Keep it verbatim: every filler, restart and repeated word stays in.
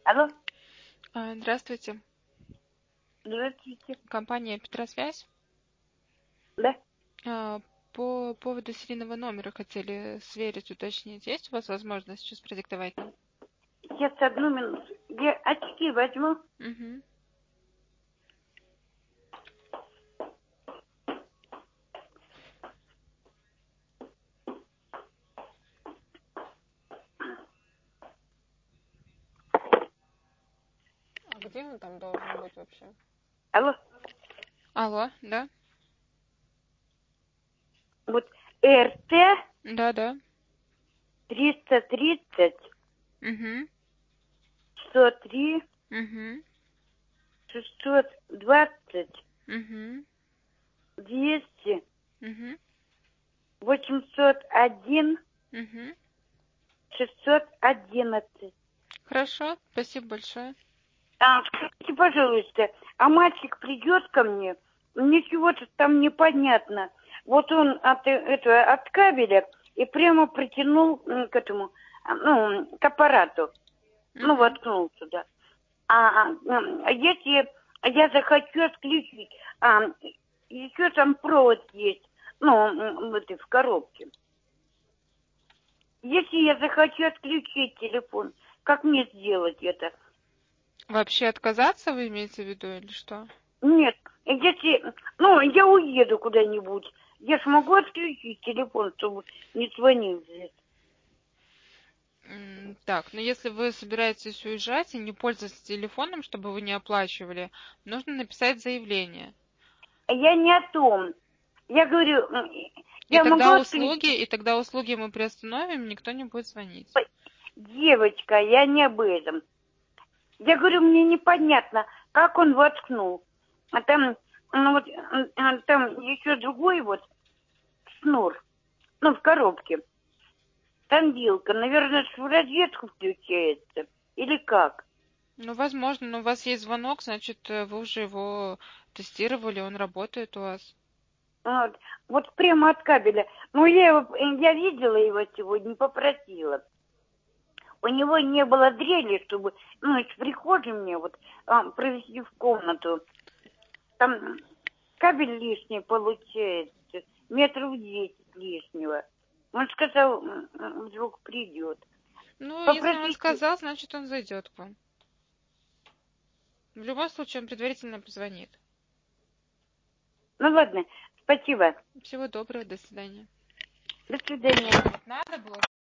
Алло, А, Здравствуйте. здравствуйте. Компания Петросвязь. Да? А, По поводу серийного номера хотели сверить, уточнить. Есть у вас возможность сейчас продиктовать нам? Сейчас одну минуту. Я очки возьму. Угу. А где он там должен быть вообще? Алло, Алло, да? вот РТ Да, да. триста тридцать Угу. сто три Угу. шестьсот двадцать Угу. двести Угу. восемьсот один Угу. шестьсот одиннадцать. Хорошо, спасибо большое. А, скажите, пожалуйста, а мальчик придет ко мне? Мне чего-то там непонятно. Вот он от э, этого от кабеля и прямо притянул м, к этому, а, ну, к аппарату. Ну, Угу. воткнул сюда. А, м, а если я захочу отключить, а, еще там провод есть, ну, м, в этой, в коробке. Если я захочу отключить телефон, как мне сделать это? Вообще отказаться вы имеете в виду или что? Нет, если, ну, я уеду куда-нибудь, я ж могу отключить телефон, чтобы не звонил здесь. М, Так, но если вы собираетесь уезжать и не пользоваться телефоном, чтобы вы не оплачивали, нужно написать заявление. А я не о том. Я говорю, м, И я могу тогда отключить. услуги, и тогда услуги мы приостановим, никто не будет звонить. Девочка, я не об этом. Я говорю, мне непонятно, как он воткнул. А там, ну вот, а там еще другой вот шнур, ну, в коробке. Там вилка, наверное, в розетку включается. Или как? Ну, возможно, но у вас есть звонок, значит, э, вы уже его тестировали, он работает у вас. Вот, вот прямо от кабеля. Ну, я, его, я видела его сегодня, попросила. У него не было дрели, чтобы, ну, из прихожей мне вот а, провести в комнату. Там кабель лишний получается, метров десять лишнего. Он сказал, м, м, вдруг придет. Ну, если он Попросите. сказал, значит, он зайдет к вам. В любом случае, он предварительно позвонит. Ну ладно, спасибо. Всего доброго, до свидания. До свидания. Надо было